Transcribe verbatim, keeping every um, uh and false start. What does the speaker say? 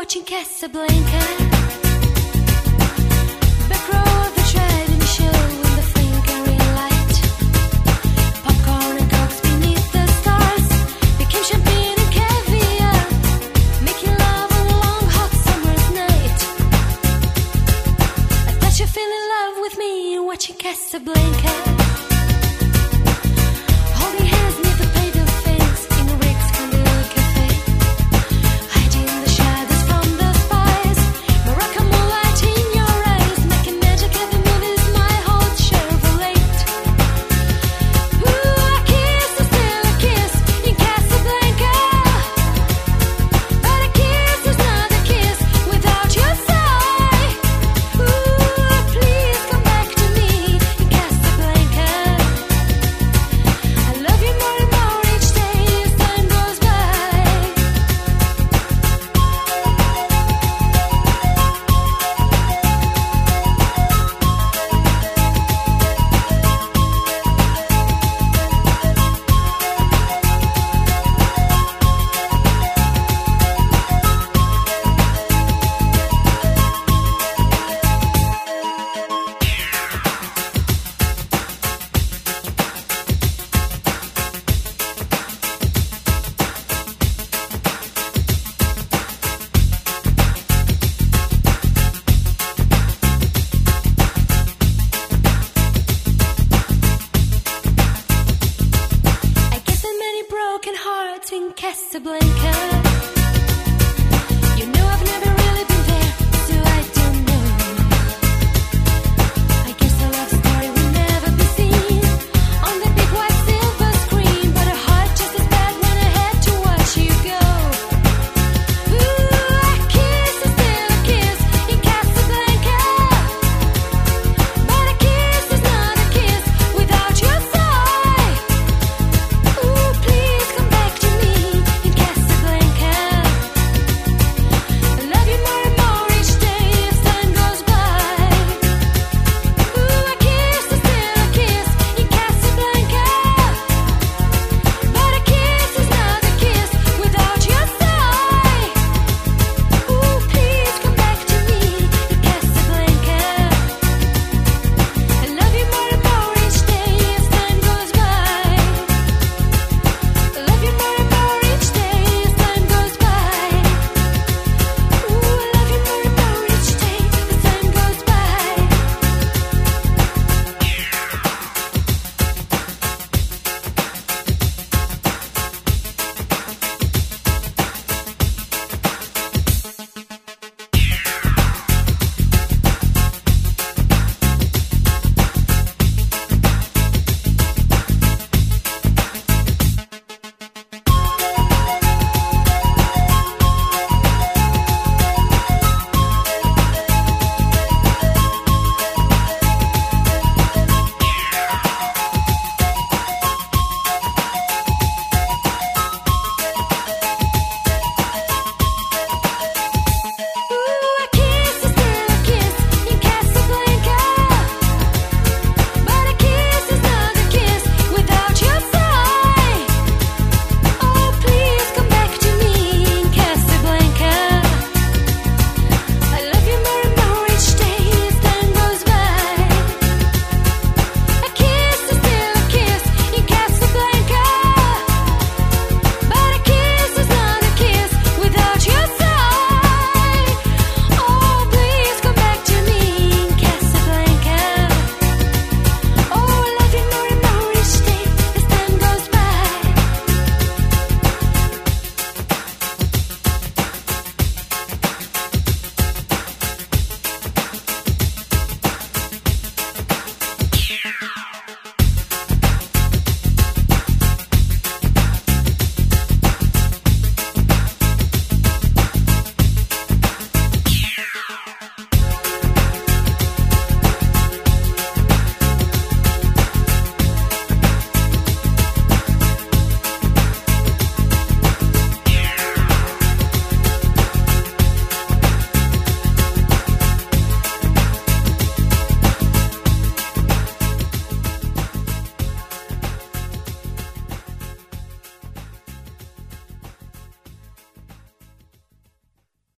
watching Casablanca. Back row of the driving show in the flickering light. Popcorn and cokes beneath the stars became champagne and caviar, making love on a long hot summer's night. I thought you fell in love with me watching Casablanca. Holding hands neath the painted fence in Rick's Candle Cafe, hiding the shadows from the spies. Morocco moonlight in your eyes, making magic at the movies, my whole Chevrolet. Ooh, a kiss is still a kiss in Casablanca, but a kiss is not a kiss without your sigh. Ooh, please come back to me in Casablanca. I love you more and more each day as time goes by. I guess there are many broken hearts in Casablanca.